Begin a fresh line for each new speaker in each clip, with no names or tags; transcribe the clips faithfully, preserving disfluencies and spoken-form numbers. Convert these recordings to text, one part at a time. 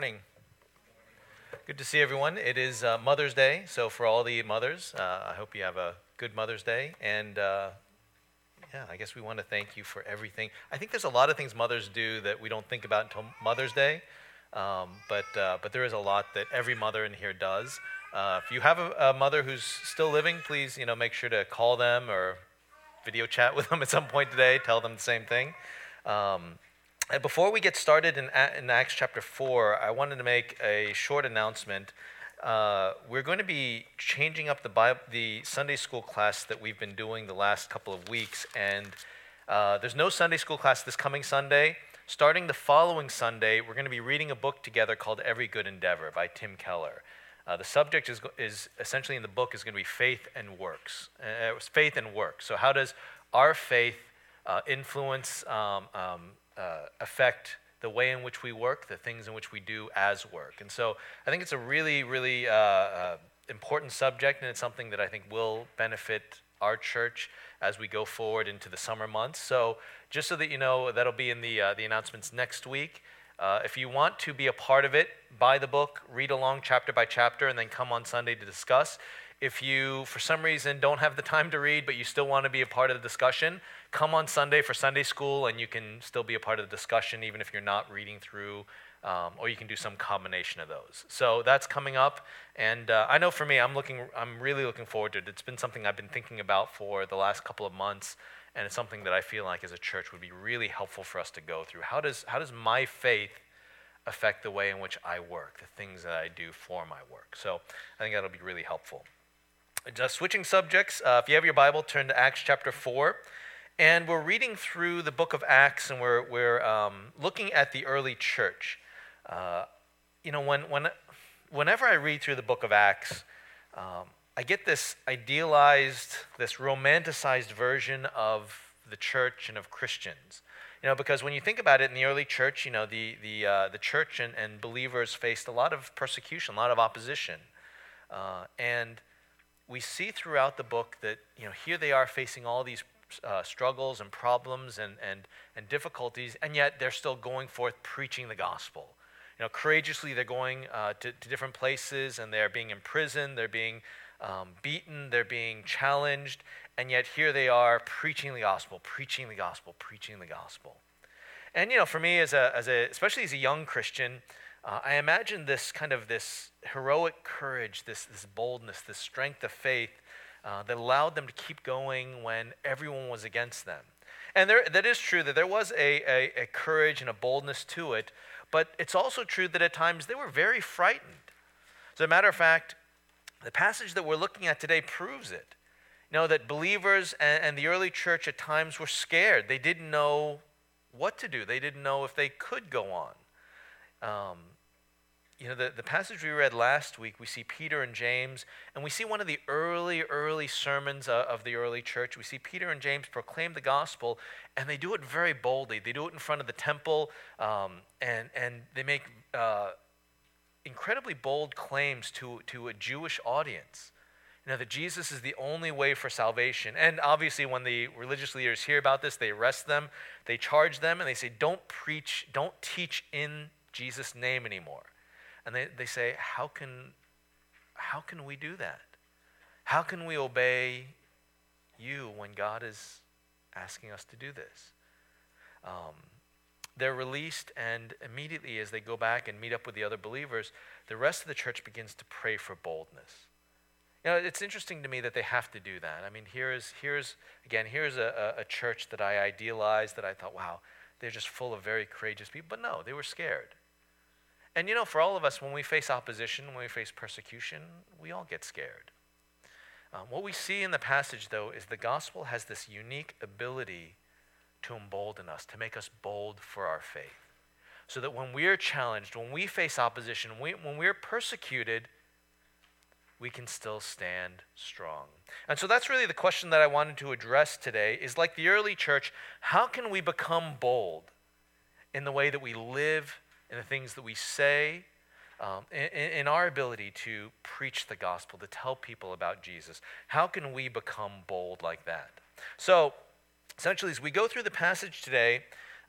Morning. Good to see everyone. It is uh, Mother's Day, so for all the mothers, uh, I hope you have a good Mother's Day. And uh, yeah, I guess we want to thank you for everything. I think there's a lot of things mothers do that we don't think about until Mother's Day, um, but uh, but there is a lot that every mother in here does. Uh, if you have a, a mother who's still living, please you know make sure to call them or video chat with them at some point today. Tell them the same thing. Um, And before we get started in, in Acts chapter four, I wanted to make a short announcement. Uh, we're going to be changing up the Bible, the Sunday school class that we've been doing the last couple of weeks, and uh, there's no Sunday school class this coming Sunday. Starting the following Sunday, we're going to be reading a book together called Every Good Endeavor by Tim Keller. Uh, the subject is, is essentially in the book is going to be faith and works. Uh, faith and work. So how does our faith uh, influence um, um, Uh, affect the way in which we work, the things in which we do as work. And so I think it's a really, really uh, uh, important subject, and it's something that I think will benefit our church as we go forward into the summer months. So just so that you know, that'll be in the, uh, the announcements next week. Uh, if you want to be a part of it, buy the book, read along chapter by chapter, and then come on Sunday to discuss. If you, for some reason, don't have the time to read, but you still want to be a part of the discussion, come on Sunday for Sunday school, and you can still be a part of the discussion, even if you're not reading through, um, or you can do some combination of those. So that's coming up, and uh, I know for me, I'm looking, I'm really looking forward to it. It's been something I've been thinking about for the last couple of months, and it's something that I feel like as a church would be really helpful for us to go through. How does how does my faith affect the way in which I work, the things that I do for my work? So I think that'll be really helpful. Just switching subjects, uh, if you have your Bible, turn to Acts chapter four. And we're reading through the book of Acts, and we're, we're um, looking at the early church. Uh, you know, when, when, whenever I read through the book of Acts, um, I get this idealized, this romanticized version of the church and of Christians. You know, because when you think about it, in the early church, you know, the, the, uh, the church and, and believers faced a lot of persecution, a lot of opposition. Uh, and we see throughout the book that, you know, here they are facing all these uh, struggles and problems and, and, and difficulties, and yet they're still going forth preaching the gospel. You know, courageously they're going uh, to, to different places, and they're being imprisoned, they're being um, beaten, they're being challenged, and yet here they are preaching the gospel, preaching the gospel, preaching the gospel. And, you know, for me, as a, as a especially as a young Christian, Uh, I imagine this kind of this heroic courage, this, this boldness, this strength of faith uh, that allowed them to keep going when everyone was against them. And there, that is true that there was a, a, a courage and a boldness to it, but it's also true that at times they were very frightened. As a matter of fact, the passage that we're looking at today proves it. You know, that believers and, and the early church at times were scared. They didn't know what to do. They didn't know if they could go on. Um, you know, the, the passage we read last week, we see Peter and James, and we see one of the early, early sermons uh, of the early church. We see Peter and James proclaim the gospel, and they do it very boldly. They do it in front of the temple, um, and, and they make uh, incredibly bold claims to, to a Jewish audience. You know, that Jesus is the only way for salvation. And obviously when the religious leaders hear about this, they arrest them, they charge them, and they say, don't preach, don't teach in Jesus' name anymore. And they, they say, how can, how can we do that? How can we obey you when God is asking us to do this? Um, they're released, and immediately as they go back and meet up with the other believers, the rest of the church begins to pray for boldness. You know, it's interesting to me that they have to do that. I mean, here's, here's again, here's a, a church that I idealized, that I thought, wow, they're just full of very courageous people. But no, they were scared. And you know, for all of us, when we face opposition, when we face persecution, we all get scared. Um, what we see in the passage, though, is the gospel has this unique ability to embolden us, to make us bold for our faith. So that when we're challenged, when we face opposition, when, we, when we're persecuted, we can still stand strong. And so that's really the question that I wanted to address today, is like the early church, how can we become bold in the way that we live, in the things that we say, um, in, in our ability to preach the gospel, to tell people about Jesus? How can we become bold like that? So essentially, as we go through the passage today,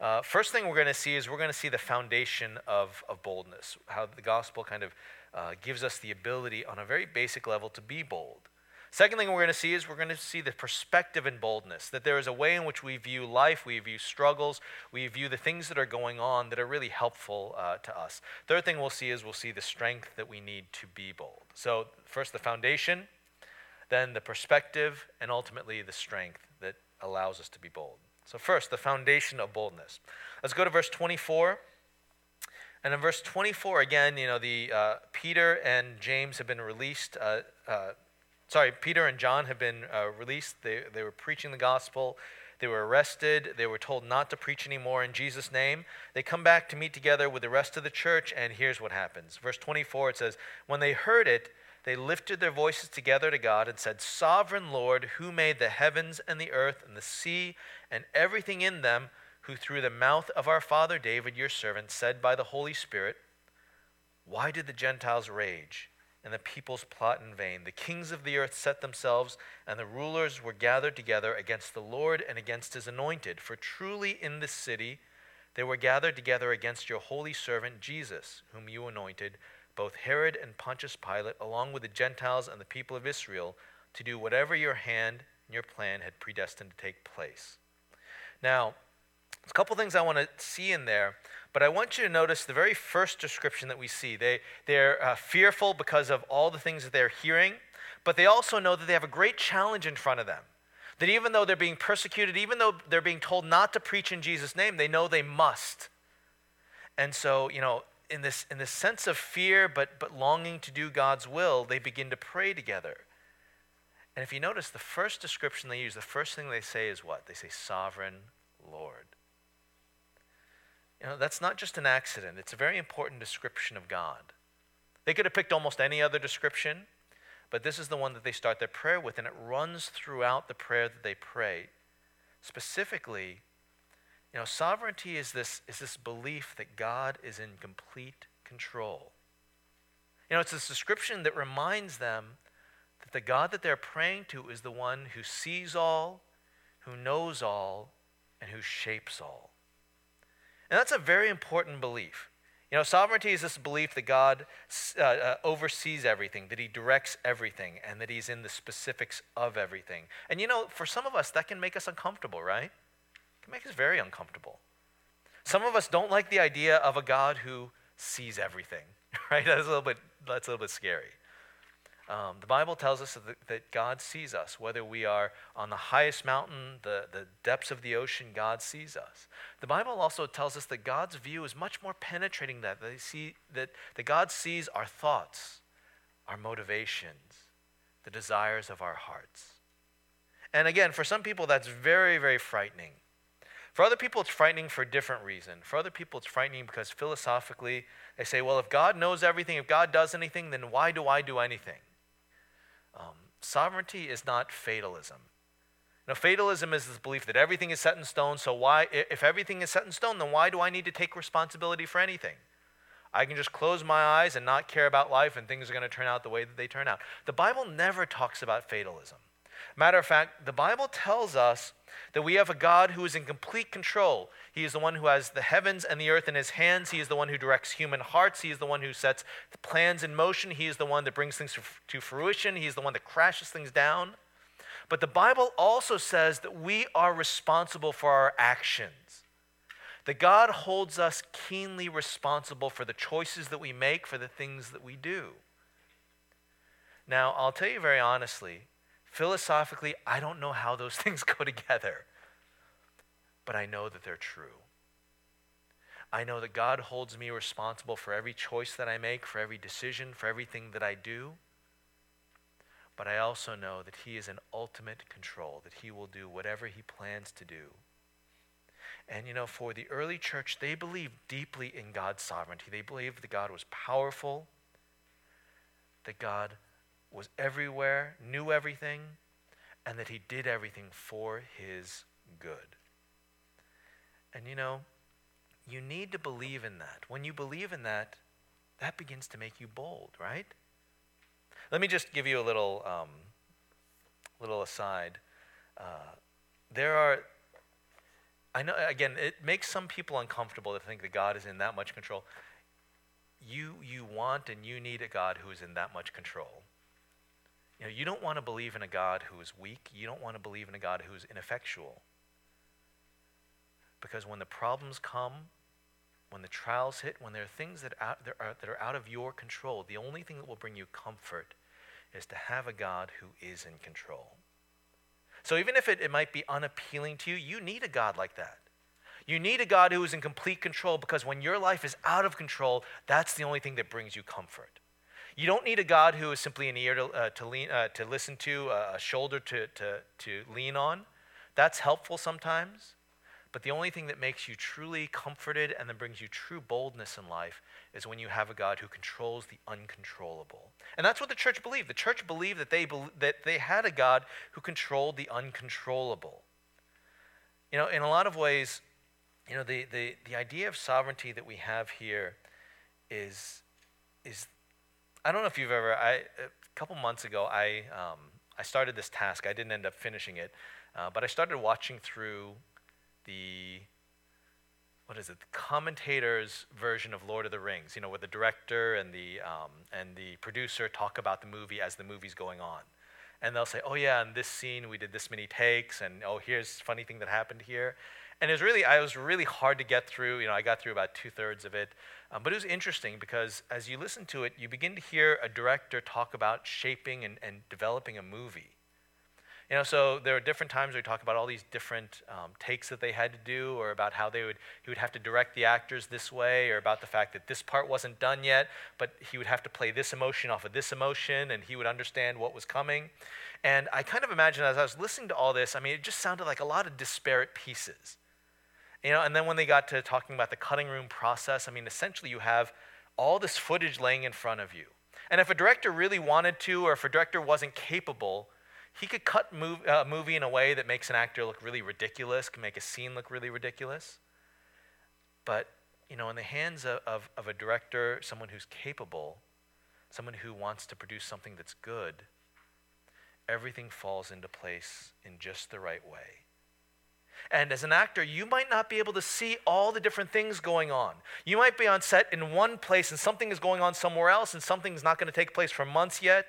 Uh, first thing we're going to see is we're going to see the foundation of, of boldness, how the gospel kind of uh, gives us the ability on a very basic level to be bold. Second thing we're going to see is we're going to see the perspective in boldness, that there is a way in which we view life, we view struggles, we view the things that are going on that are really helpful uh, to us. Third thing we'll see is we'll see the strength that we need to be bold. So first the foundation, then the perspective, and ultimately the strength that allows us to be bold. So first, the foundation of boldness. Let's go to verse twenty-four. And in verse twenty-four, again, you know, the uh, Peter and James have been released. Uh, uh, sorry, Peter and John have been uh, released. They, they were preaching the gospel. They were arrested. They were told not to preach anymore in Jesus' name. They come back to meet together with the rest of the church, and here's what happens. Verse twenty-four, it says, when they heard it, they lifted their voices together to God and said, Sovereign Lord, who made the heavens and the earth and the sea and everything in them, who through the mouth of our father David, your servant, said by the Holy Spirit, why did the Gentiles rage and the peoples plot in vain? The kings of the earth set themselves, and the rulers were gathered together against the Lord and against his anointed. For truly in this city they were gathered together against your holy servant Jesus, whom you anointed, both Herod and Pontius Pilate, along with the Gentiles and the people of Israel, to do whatever your hand and your plan had predestined to take place. Now, there's a couple things I want to see in there, but I want you to notice the very first description that we see. They, they're uh, fearful because of all the things that they're hearing, but they also know that they have a great challenge in front of them. That even though they're being persecuted, even though they're being told not to preach in Jesus' name, they know they must. And so, you know, in this in this sense of fear, but but longing to do God's will, they begin to pray together. And if you notice, the first description they use, the first thing they say is what? They say, Sovereign Lord. You know, that's not just an accident. It's a very important description of God. They could have picked almost any other description, but this is the one that they start their prayer with, and it runs throughout the prayer that they pray. Specifically, you know, sovereignty is this, is this belief that God is in complete control. You know, it's this description that reminds them that the God that they're praying to is the one who sees all, who knows all, and who shapes all. And that's a very important belief. You know, sovereignty is this belief that God uh, uh, oversees everything, that he directs everything, and that he's in the specifics of everything. And you know, for some of us, that can make us uncomfortable, right? It can make us very uncomfortable. Some of us don't like the idea of a God who sees everything, right? That's a little bit, that's a little bit scary. Um, the Bible tells us that, that God sees us, whether we are on the highest mountain, the, the depths of the ocean, God sees us. The Bible also tells us that God's view is much more penetrating than that, that, see, that, that God sees our thoughts, our motivations, the desires of our hearts. And again, for some people, that's very, very frightening. For other people, it's frightening for a different reason. For other people, it's frightening because philosophically, they say, well, if God knows everything, if God does anything, then why do I do anything? Um, sovereignty is not fatalism. Now, fatalism is this belief that everything is set in stone, so why, if everything is set in stone, then why do I need to take responsibility for anything? I can just close my eyes and not care about life, and things are going to turn out the way that they turn out. The Bible never talks about fatalism. Matter of fact, the Bible tells us that we have a God who is in complete control. He is the one who has the heavens and the earth in his hands. He is the one who directs human hearts. He is the one who sets the plans in motion. He is the one that brings things to fruition. He is the one that crashes things down. But the Bible also says that we are responsible for our actions. That God holds us keenly responsible for the choices that we make, for the things that we do. Now, I'll tell you very honestly, philosophically, I don't know how those things go together, but I know that they're true. I know that God holds me responsible for every choice that I make, for every decision, for everything that I do, but I also know that he is in ultimate control, that he will do whatever he plans to do. And you know, for the early church, they believed deeply in God's sovereignty. They believed that God was powerful, that God was everywhere, knew everything, and that he did everything for his good. And you know, you need to believe in that. When you believe in that, that begins to make you bold, right? Let me just give you a little, um, little aside. Uh, there are, I know, again, it makes some people uncomfortable to think that God is in that much control. You, you want and you need a God who is in that much control. You know, you don't want to believe in a God who is weak. You don't want to believe in a God who is ineffectual. Because when the problems come, when the trials hit, when there are things that, out, that, are, that are out of your control, the only thing that will bring you comfort is to have a God who is in control. So even if it, it might be unappealing to you, you need a God like that. You need a God who is in complete control, because when your life is out of control, that's the only thing that brings you comfort. You don't need a God who is simply an ear to, uh, to, lean, uh, to listen to, uh, a shoulder to, to, to lean on. That's helpful sometimes. But the only thing that makes you truly comforted and then brings you true boldness in life is when you have a God who controls the uncontrollable. And that's what the church believed. The church believed that they, be- that they had a God who controlled the uncontrollable. You know, in a lot of ways, you know, the, the, the idea of sovereignty that we have here is, is I don't know if you've ever, I, a couple months ago, I, um, I started this task. I didn't end up finishing it, uh, but I started watching through the, what is it, the commentator's version of Lord of the Rings, you know, where the director and the, um, and the producer talk about the movie as the movie's going on. And they'll say, oh yeah, in this scene we did this many takes, and oh, here's a funny thing that happened here. And it was really, I was really hard to get through. You know, I got through about two thirds of it. Um, but it was interesting because as you listen to it, you begin to hear a director talk about shaping and, and developing a movie. You know, so there are different times where we talk about all these different um, takes that they had to do, or about how they would, he would have to direct the actors this way, or about the fact that this part wasn't done yet, but he would have to play this emotion off of this emotion, and he would understand what was coming. And I kind of imagine as I was listening to all this, I mean, it just sounded like a lot of disparate pieces. You know, and then when they got to talking about the cutting room process, I mean, essentially you have all this footage laying in front of you. And if a director really wanted to, or if a director wasn't capable, he could cut mov- a movie in a way that makes an actor look really ridiculous, can make a scene look really ridiculous. But, you know, in the hands of, of, of a director, someone who's capable, someone who wants to produce something that's good, everything falls into place in just the right way. And as an actor, you might not be able to see all the different things going on. You might be on set in one place and something is going on somewhere else, and something's not going to take place for months yet.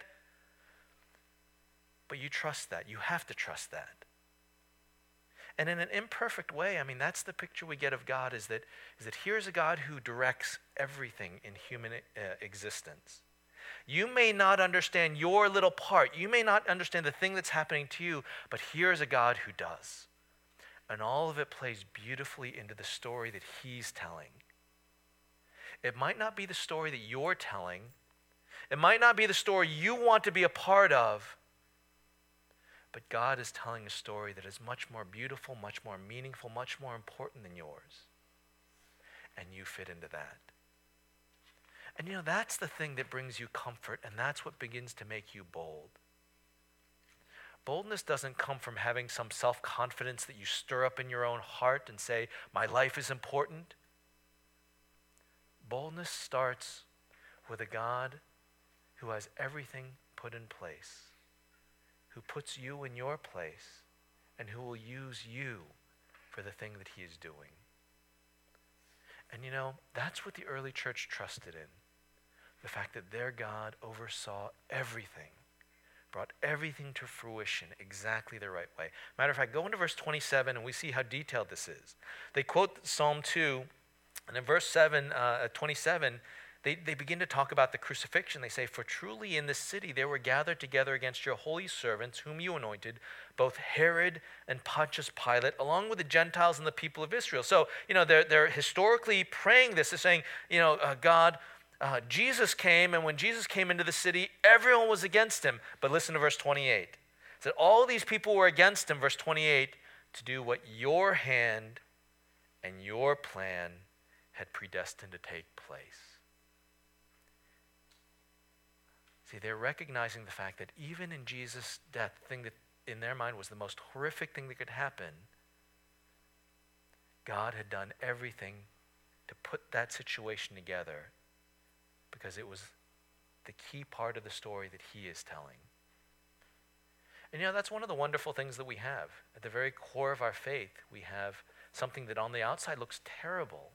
But you trust that. You have to trust that. And in an imperfect way, I mean, that's the picture we get of God, is that, is that here's a God who directs everything in human uh, existence. You may not understand your little part. You may not understand the thing that's happening to you, but here's a God who does. And all of it plays beautifully into the story that he's telling. It might not be the story that you're telling. It might not be the story you want to be a part of. But God is telling a story that is much more beautiful, much more meaningful, much more important than yours. And you fit into that. And you know, that's the thing that brings you comfort, and that's what begins to make you bold. Boldness doesn't come from having some self-confidence that you stir up in your own heart and say, my life is important. Boldness starts with a God who has everything put in place, who puts you in your place, and who will use you for the thing that he is doing. And you know, that's what the early church trusted in. The fact that their God oversaw everything, brought everything to fruition exactly the right way. Matter of fact, go into verse twenty-seven and we see how detailed this is. They quote Psalm two, and in verse seven, uh, twenty-seven, they, they begin to talk about the crucifixion. They say, for truly in this city they were gathered together against your holy servants, whom you anointed, both Herod and Pontius Pilate, along with the Gentiles and the people of Israel. So, you know, they're, they're historically praying this. They're saying, you know, uh, God, Uh, Jesus came, and when Jesus came into the city, everyone was against him. But listen to verse twenty-eight. It said, all these people were against him, verse twenty-eight, to do what your hand and your plan had predestined to take place. See, they're recognizing the fact that even in Jesus' death, the thing that in their mind was the most horrific thing that could happen, God had done everything to put that situation together, because it was the key part of the story that he is telling. And you know, that's one of the wonderful things that we have. At the very core of our faith, we have something that on the outside looks terrible,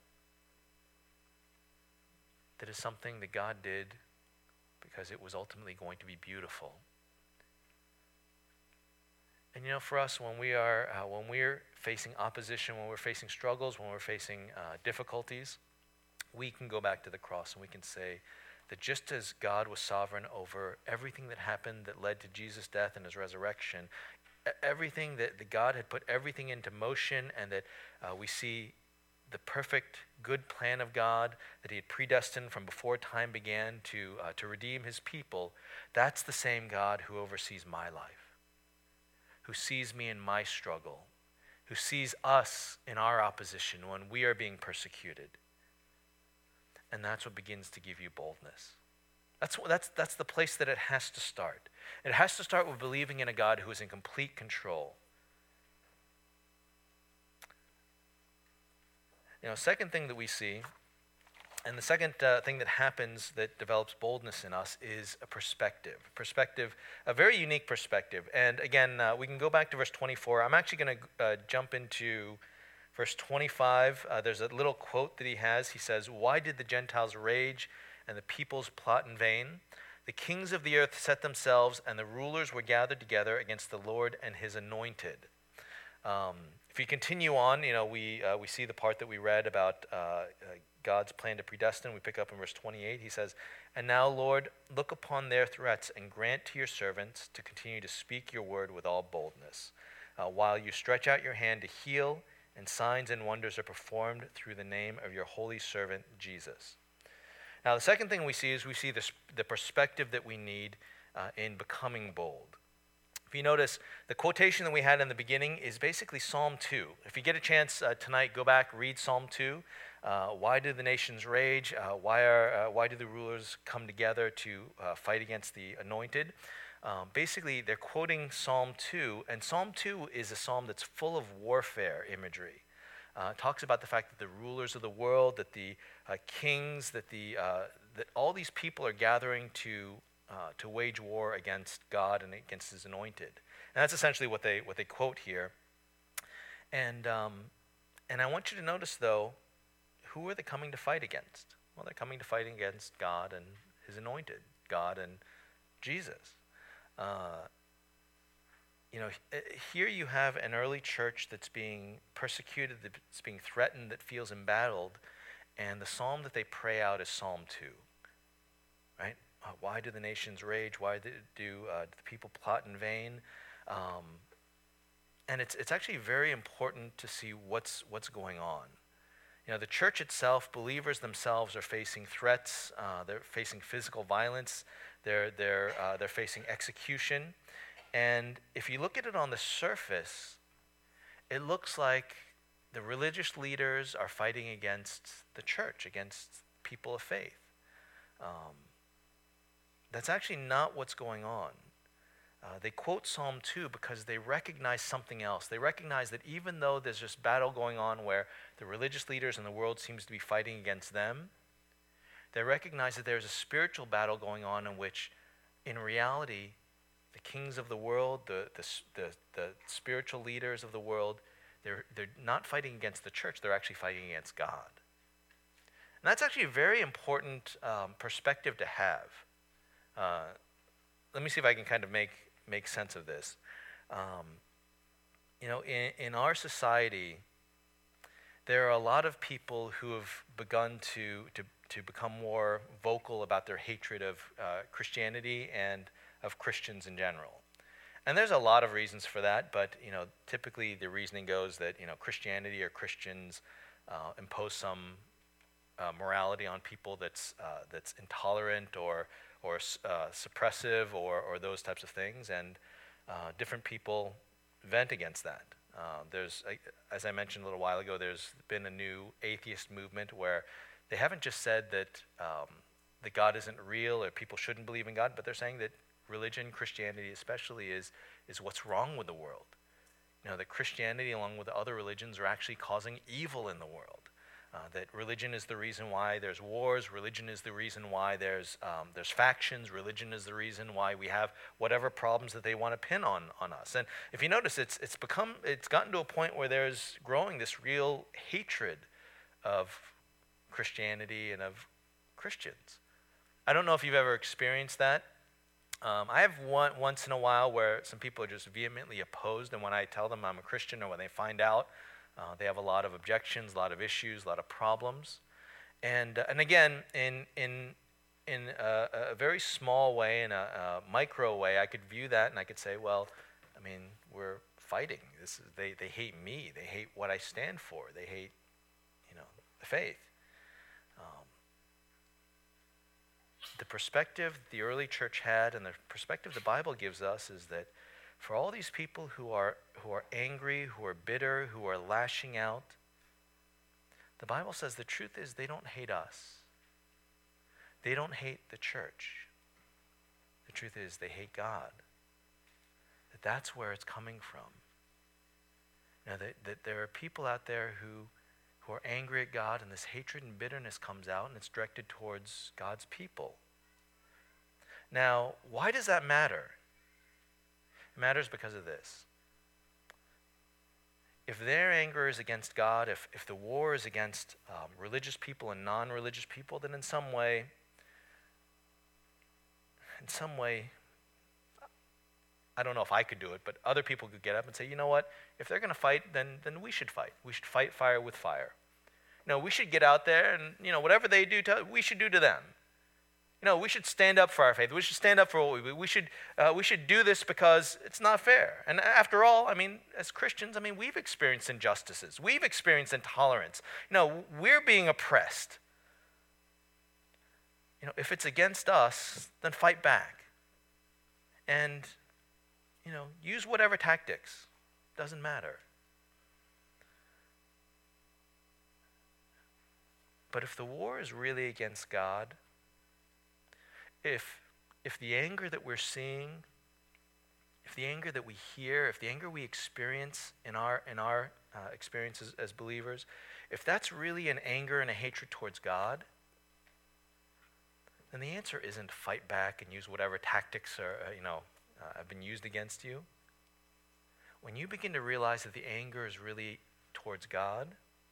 that is something that God did because it was ultimately going to be beautiful. And you know, for us, when we are uh, when we're facing opposition, when we're facing struggles, when we're facing uh, difficulties, we can go back to the cross and we can say that just as God was sovereign over everything that happened that led to Jesus' death and his resurrection, everything that, that God had put everything into motion, and that uh, we see the perfect, good plan of God that he had predestined from before time began to uh, to redeem his people. That's the same God who oversees my life, who sees me in my struggle, who sees us in our opposition when we are being persecuted. And that's what begins to give you boldness. That's, that's, that's the place that it has to start. It has to start with believing in a God who is in complete control. You know, second thing that we see, and the second uh, thing that happens that develops boldness in us, is a perspective. Perspective, a very unique perspective. And again, uh, we can go back to verse twenty-four. I'm actually going to uh, jump into verse twenty-five. Uh, there's a little quote that he has. He says, "Why did the Gentiles rage and the peoples plot in vain? The kings of the earth set themselves, and the rulers were gathered together against the Lord and his anointed." Um, if you continue on, you know, we uh, we see the part that we read about uh, uh, God's plan to predestine. We pick up in verse twenty-eight. He says, "And now, Lord, look upon their threats and grant to your servants to continue to speak your word with all boldness, uh, while you stretch out your hand to heal, and signs and wonders are performed through the name of your holy servant Jesus." Now, the second thing we see is we see this, the perspective that we need uh, in becoming bold. If you notice, the quotation that we had in the beginning is basically Psalm two. If you get a chance uh, tonight, go back, read Psalm two. Uh, why do the nations rage? Uh, why are uh, why do the rulers come together to uh, fight against the anointed? Um, basically, they're quoting Psalm two, and Psalm two is a psalm that's full of warfare imagery. Uh, it talks about the fact that the rulers of the world, that the uh, kings, that the uh, that all these people are gathering to uh, to wage war against God and against his anointed. And that's essentially what they what they quote here. And um, and I want you to notice, though, who are they coming to fight against? Well, they're coming to fight against God and his anointed, God and Jesus. Uh, you know, here you have an early church that's being persecuted, that's being threatened, that feels embattled, and the psalm that they pray out is Psalm two, right? Uh, why do the nations rage? Why do, do uh, the people plot in vain? Um, and it's it's actually very important to see what's what's going on. You know, the church itself, believers themselves are facing threats. Uh, they're facing physical violence. They're they're uh, they're facing execution. And if you look at it on the surface, it looks like the religious leaders are fighting against the church, against people of faith. Um, that's actually not what's going on. Uh, they quote Psalm two because they recognize something else. They recognize that even though there's this battle going on where the religious leaders in the world seems to be fighting against them, they recognize that there's a spiritual battle going on in which, in reality, the kings of the world, the, the, the, the spiritual leaders of the world, they're, they're not fighting against the church, they're actually fighting against God. And that's actually a very important um, perspective to have. Uh, let me see if I can kind of make, make sense of this. Um, you know, in, in our society, there are a lot of people who have begun to, to, to become more vocal about their hatred of uh, Christianity and of Christians in general. And there's a lot of reasons for that, but you know, typically the reasoning goes that you know Christianity or Christians uh, impose some uh, morality on people that's uh, that's intolerant or or uh, suppressive or or those types of things, and uh, different people vent against that. Uh, there's, as I mentioned a little while ago, there's been a new atheist movement where they haven't just said that um, that God isn't real or people shouldn't believe in God, but they're saying that religion, Christianity especially, is is what's wrong with the world. You know, that Christianity, along with other religions, are actually causing evil in the world. Uh, that religion is the reason why there's wars. Religion is the reason why there's um, there's factions. Religion is the reason why we have whatever problems that they want to pin on on us. And if you notice, it's it's become it's gotten to a point where there's growing this real hatred of Christianity and of Christians. I don't know if you've ever experienced that. Um, I have one once in a while where some people are just vehemently opposed, and when I tell them I'm a Christian, or when they find out. Uh, they have a lot of objections, a lot of issues, a lot of problems, and uh, and again, in in in a, a very small way, in a, a micro way, I could view that and I could say, well, I mean, we're fighting. This is they they hate me. They hate what I stand for. They hate, you know, the faith. Um, the perspective the early church had, and the perspective the Bible gives us, is that for all these people who are who are angry, who are bitter, who are lashing out, the Bible says the truth is they don't hate us. They don't hate the church. The truth is they hate God. That that's where it's coming from. Now that, that there are people out there who who are angry at God, and this hatred and bitterness comes out, and it's directed towards God's people. Now, why does that matter? It matters because of this. If their anger is against God, if, if the war is against um, religious people and non-religious people, then in some way, in some way, I don't know if I could do it, but other people could get up and say, you know what, if they're going to fight, then then we should fight. We should fight fire with fire. You know, we should get out there and, you know, whatever they do to, we should do to them. You know, we should stand up for our faith. We should stand up for what we believe. We should, uh, we should do this because it's not fair. And after all, I mean, as Christians, I mean, we've experienced injustices. We've experienced intolerance. You know, we're being oppressed. You know, if it's against us, then fight back. And, you know, use whatever tactics. Doesn't matter. But if the war is really against God, If if the anger that we're seeing, if the anger that we hear, if the anger we experience in our in our uh, experiences as believers, if that's really an anger and a hatred towards God, then the answer isn't fight back and use whatever tactics are uh, you know uh, have been used against you. When you begin to realize that the anger is really towards God,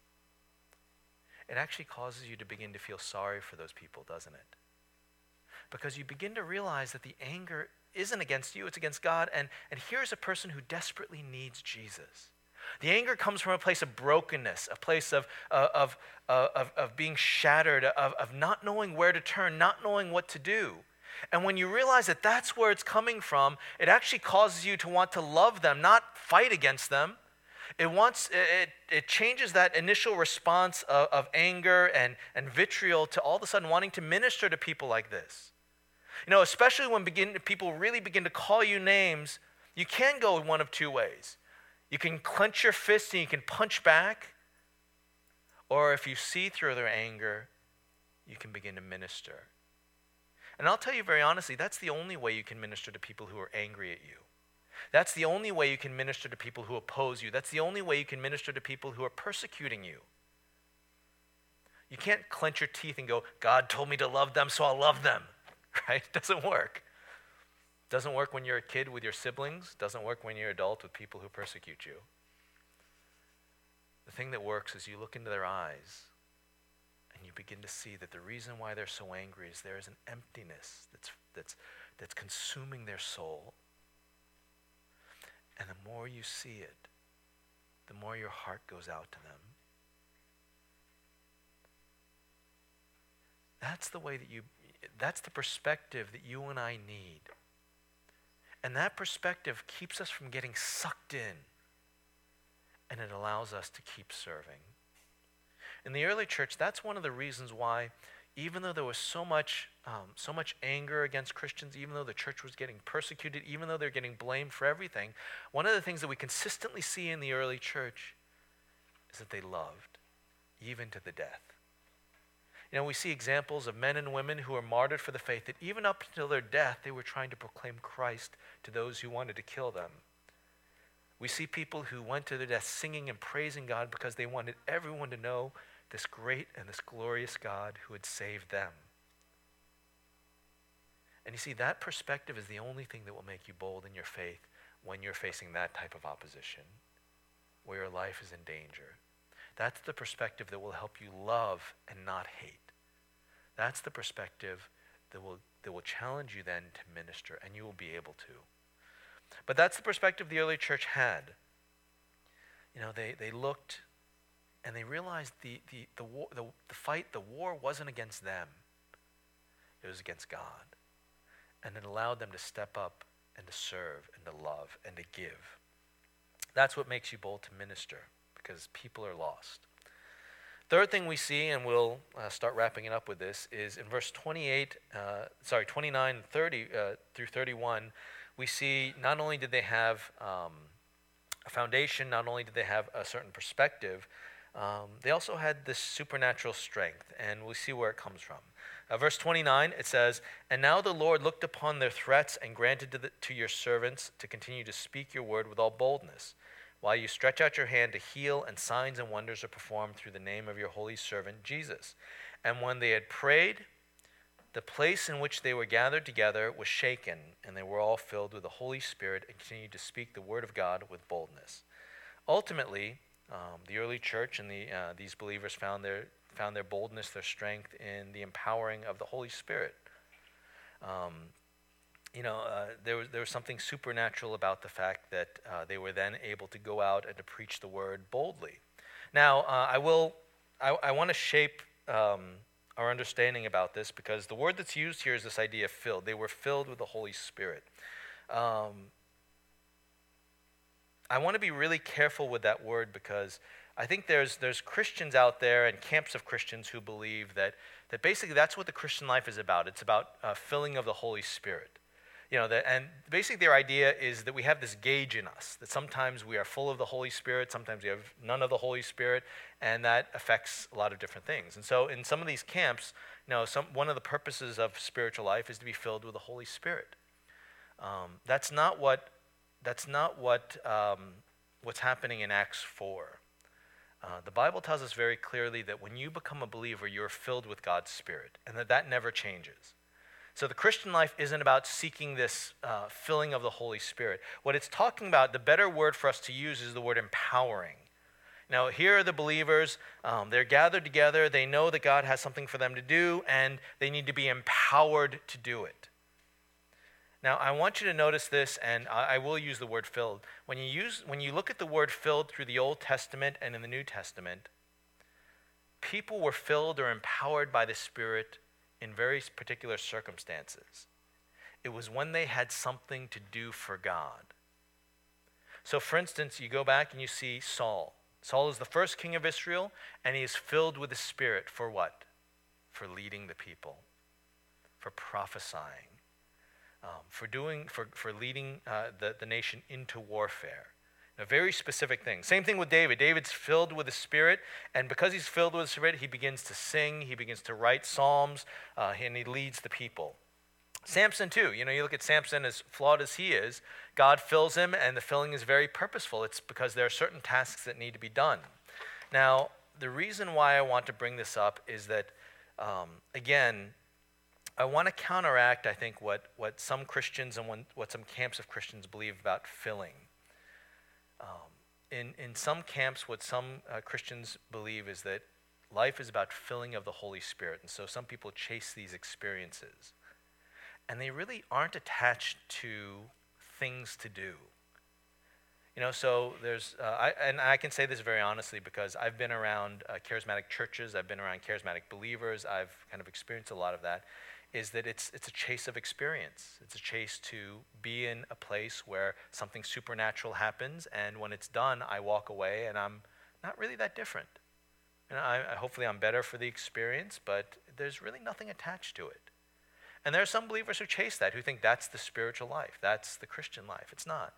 it actually causes you to begin to feel sorry for those people, doesn't it? Because you begin to realize that the anger isn't against you, it's against God. And, and here's a person who desperately needs Jesus. The anger comes from a place of brokenness, a place of, uh, of, uh, of, of being shattered, of, of not knowing where to turn, not knowing what to do. And when you realize that that's where it's coming from, it actually causes you to want to love them, not fight against them. It wants it, it changes that initial response of, of anger and, and vitriol to all of a sudden wanting to minister to people like this. You know, especially when begin, people really begin to call you names, you can go one of two ways. You can clench your fist and you can punch back, or if you see through their anger, you can begin to minister. And I'll tell you very honestly, that's the only way you can minister to people who are angry at you. That's the only way you can minister to people who oppose you. That's the only way you can minister to people who are persecuting you. You can't clench your teeth and go, God told me to love them, so I'll love them. Right? It doesn't work. It doesn't work when you're a kid with your siblings. It doesn't work when you're an adult with people who persecute you. The thing that works is you look into their eyes and you begin to see that the reason why they're so angry is there is an emptiness that's that's that's consuming their soul. And the more you see it, the more your heart goes out to them. That's the way that you, that's the perspective that you and I need. And that perspective keeps us from getting sucked in. And it allows us to keep serving. In the early church, that's one of the reasons why, even though there was so much, um, so much anger against Christians, even though the church was getting persecuted, even though they're getting blamed for everything, one of the things that we consistently see in the early church is that they loved, even to the death. You know, we see examples of men and women who are martyred for the faith, that even up until their death, they were trying to proclaim Christ to those who wanted to kill them. We see people who went to their death singing and praising God because they wanted everyone to know this great and this glorious God who had saved them. And you see, that perspective is the only thing that will make you bold in your faith when you're facing that type of opposition, where your life is in danger. That's the perspective that will help you love and not hate. That's the perspective that will that will challenge you then to minister, and you will be able to. But that's the perspective the early church had. You know, they, they looked and they realized the the the, war, the the fight, the war wasn't against them. It was against God. And it allowed them to step up and to serve and to love and to give. That's what makes you bold to minister, because people are lost. Third thing we see, and we'll uh, start wrapping it up with this, is in verse twenty-eight, uh, sorry, twenty-nine, thirty uh, through thirty-one, we see not only did they have um, a foundation, not only did they have a certain perspective, um, they also had this supernatural strength, and we'll see where it comes from. Uh, verse twenty-nine, it says, "And now the Lord looked upon their threats and granted to, the, to your servants to continue to speak your word with all boldness, while you stretch out your hand to heal, and signs and wonders are performed through the name of your holy servant Jesus. And when they had prayed, the place in which they were gathered together was shaken, and they were all filled with the Holy Spirit and continued to speak the word of God with boldness." Ultimately, um, the early church and the, uh, these believers found their found their boldness, their strength in the empowering of the Holy Spirit. Um, You know, uh, there was there was something supernatural about the fact that uh, they were then able to go out and to preach the word boldly. Now, uh, I will, I, I want to shape um, our understanding about this, because the word that's used here is this idea of filled. They were filled with the Holy Spirit. Um, I want to be really careful with that word, because I think there's there's Christians out there and camps of Christians who believe that that basically that's what the Christian life is about. It's about uh, filling of the Holy Spirit. You know, that, and basically their idea is that we have this gauge in us, that sometimes we are full of the Holy Spirit, sometimes we have none of the Holy Spirit, and that affects a lot of different things. And so in some of these camps, you know, some, one of the purposes of spiritual life is to be filled with the Holy Spirit. Um, that's not what, that's not what um, what's happening in Acts four. Uh, the Bible tells us very clearly that when you become a believer, you're filled with God's Spirit, and that that never changes. So the Christian life isn't about seeking this uh, filling of the Holy Spirit. What it's talking about, the better word for us to use is the word empowering. Now, here are the believers. Um, they're gathered together. They know that God has something for them to do, and they need to be empowered to do it. Now, I want you to notice this, and I, I will use the word filled. When you use, when you look at the word filled through the Old Testament and in the New Testament, people were filled or empowered by the Spirit in very particular circumstances. It was when they had something to do for God. So for instance, you go back and you see Saul. Saul is the first king of Israel, and he is filled with the Spirit for what? For leading the people, for prophesying, um, for doing, for, for leading uh, the, the nation into warfare. A very specific thing. Same thing with David. David's filled with the Spirit, and because he's filled with the Spirit, he begins to sing, he begins to write psalms, uh, and he leads the people. Samson too. You know, you look at Samson, as flawed as he is, God fills him, and the filling is very purposeful. It's because there are certain tasks that need to be done. Now, the reason why I want to bring this up is that, um, again, I want to counteract, I think, what, what some Christians and what, what some camps of Christians believe about filling. Um, in, in some camps, what some uh, Christians believe is that life is about filling of the Holy Spirit. And so some people chase these experiences. And they really aren't attached to things to do. You know, so there's, uh, I, and I can say this very honestly because I've been around uh, charismatic churches, I've been around charismatic believers, I've kind of experienced a lot of that, is that it's it's a chase of experience. It's a chase to be in a place where something supernatural happens, and when it's done, I walk away, and I'm not really that different. And I, I hopefully I'm better for the experience, but there's really nothing attached to it. And there are some believers who chase that, who think that's the spiritual life, that's the Christian life. It's not.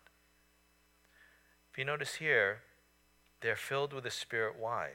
If you notice here, they're filled with the Spirit. Why?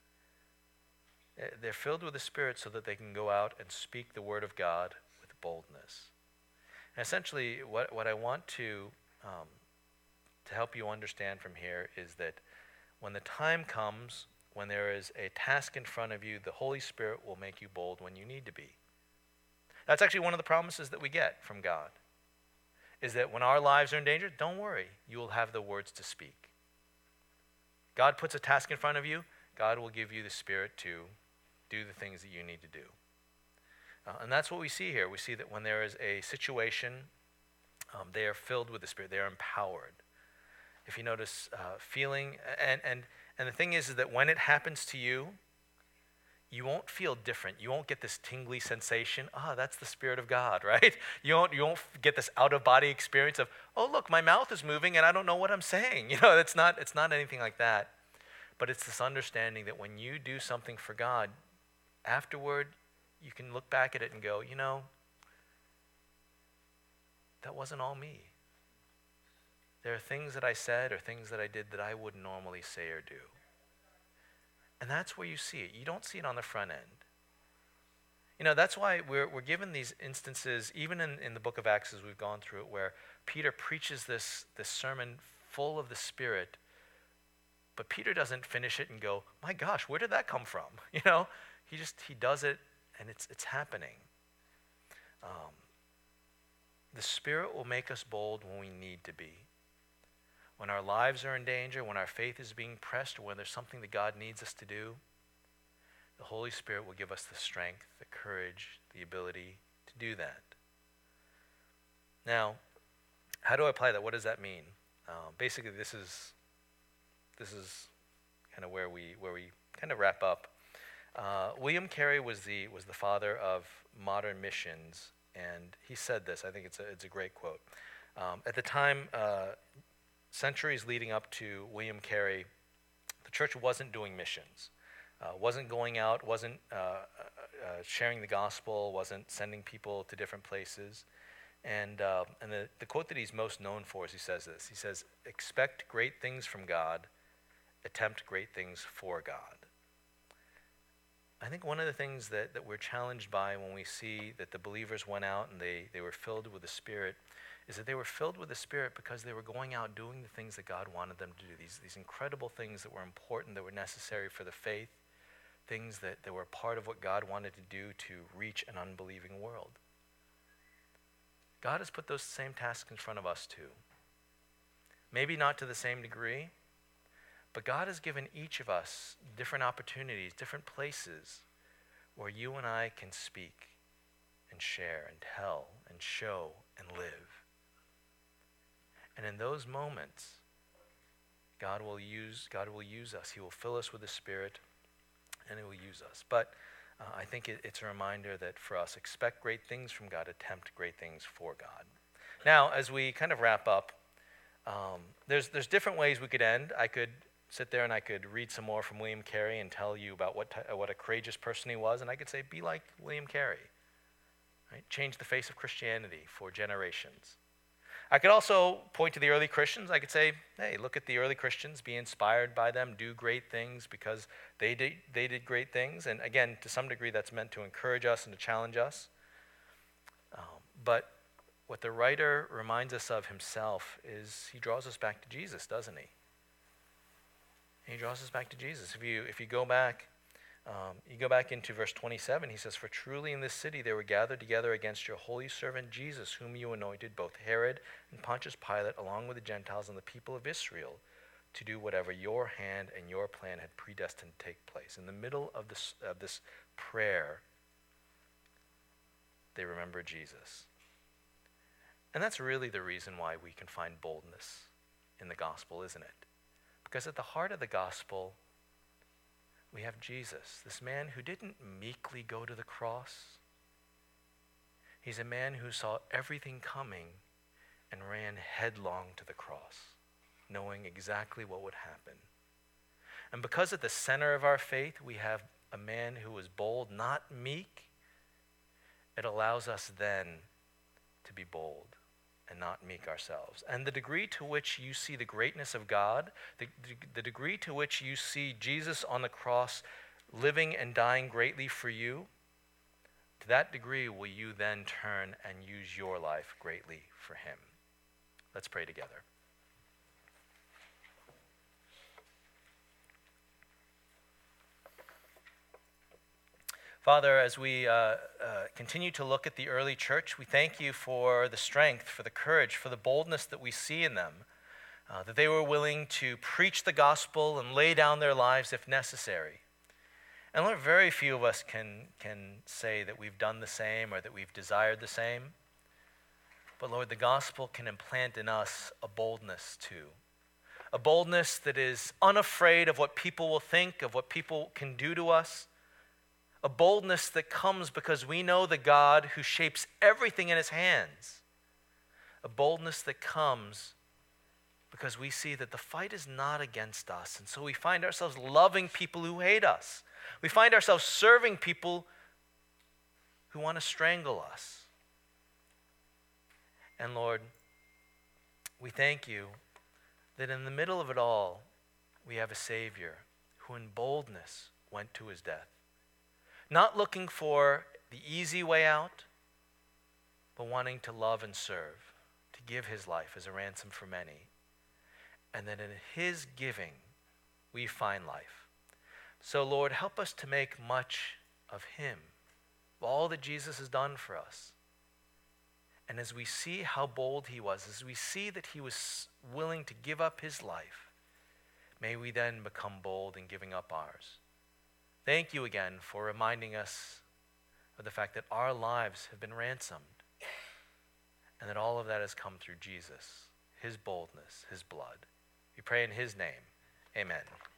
They're filled with the Spirit so that they can go out and speak the word of God with boldness. And essentially, what, what I want to, um, to help you understand from here is that when the time comes when there is a task in front of you, the Holy Spirit will make you bold when you need to be. That's actually one of the promises that we get from God, is that when our lives are in danger, don't worry, you will have the words to speak. God puts a task in front of you, God will give you the Spirit to do the things that you need to do. Uh, and that's what we see here. We see that when there is a situation, um, they are filled with the Spirit, they are empowered. If you notice, uh, feeling, and, and, and the thing is, is that when it happens to you, you won't feel different. You won't get this tingly sensation. Ah, oh, that's the Spirit of God, right? You won't, you won't get this out-of-body experience of, oh, look, my mouth is moving and I don't know what I'm saying. You know, it's not, it's not anything like that. But it's this understanding that when you do something for God, afterward, you can look back at it and go, you know, that wasn't all me. There are things that I said or things that I did that I wouldn't normally say or do. And that's where you see it. You don't see it on the front end. You know, that's why we're we're given these instances, even in, in the book of Acts as we've gone through it, where Peter preaches this, this sermon full of the Spirit, but Peter doesn't finish it and go, my gosh, where did that come from? You know, he just, he does it and it's it's happening. Um, the Spirit will make us bold when we need to be. When our lives are in danger, when our faith is being pressed, or when there's something that God needs us to do, the Holy Spirit will give us the strength, the courage, the ability to do that. Now, how do I apply that? What does that mean? Um, basically, this is this is kind of where we where we kind of wrap up. Uh, William Carey was the was the father of modern missions, and he said this. I think it's a it's a great quote. Um, at the time. Uh, Centuries leading up to William Carey, the church wasn't doing missions, uh, wasn't going out, wasn't uh, uh, sharing the gospel, wasn't sending people to different places. And uh, and the, the quote that he's most known for is he says this. He says, expect great things from God, attempt great things for God. I think one of the things that, that we're challenged by when we see that the believers went out and they, they were filled with the Spirit is that they were filled with the Spirit because they were going out doing the things that God wanted them to do, these, these incredible things that were important, that were necessary for the faith, things that, that were part of what God wanted to do to reach an unbelieving world. God has put those same tasks in front of us too. Maybe not to the same degree, but God has given each of us different opportunities, different places where you and I can speak and share and tell and show and live. And in those moments, God will use God will use us. He will fill us with the Spirit, and He will use us. But uh, I think it, it's a reminder that for us, expect great things from God, attempt great things for God. Now, as we kind of wrap up, um, there's there's different ways we could end. I could sit there and I could read some more from William Carey and tell you about what ty- what a courageous person he was, and I could say, be like William Carey. Right? Change the face of Christianity for generations. I could also point to the early Christians. I could say, hey, look at the early Christians, be inspired by them, do great things because they did, they did great things. And again, to some degree, that's meant to encourage us and to challenge us. Um, but what the writer reminds us of himself is he draws us back to Jesus, doesn't he? He draws us back to Jesus. If you if you go back, Um, you go back into verse twenty-seven, he says, for truly in this city they were gathered together against your holy servant Jesus, whom you anointed, both Herod and Pontius Pilate, along with the Gentiles and the people of Israel, to do whatever your hand and your plan had predestined to take place. In the middle of this, of this prayer, they remember Jesus. And that's really the reason why we can find boldness in the gospel, isn't it? Because at the heart of the gospel, we have Jesus, this man who didn't meekly go to the cross. He's a man who saw everything coming and ran headlong to the cross, knowing exactly what would happen. And because at the center of our faith, we have a man who is bold, not meek, it allows us then to be bold and not meek ourselves. And the degree to which you see the greatness of God, the, the degree to which you see Jesus on the cross living and dying greatly for you, to that degree will you then turn and use your life greatly for him. Let's pray together. Father, as we uh, uh, continue to look at the early church, we thank you for the strength, for the courage, for the boldness that we see in them, uh, that they were willing to preach the gospel and lay down their lives if necessary. And Lord, very few of us can, can say that we've done the same or that we've desired the same. But Lord, the gospel can implant in us a boldness too. A boldness that is unafraid of what people will think, of what people can do to us. A boldness that comes because we know the God who shapes everything in his hands. A boldness that comes because we see that the fight is not against us. And so we find ourselves loving people who hate us. We find ourselves serving people who want to strangle us. And Lord, we thank you that in the middle of it all, we have a Savior who in boldness went to his death. Not looking for the easy way out, but wanting to love and serve, to give his life as a ransom for many. And that in his giving, we find life. So Lord, help us to make much of him, of all that Jesus has done for us. And as we see how bold he was, as we see that he was willing to give up his life, may we then become bold in giving up ours. Thank you again for reminding us of the fact that our lives have been ransomed and that all of that has come through Jesus, his boldness, his blood. We pray in his name. Amen.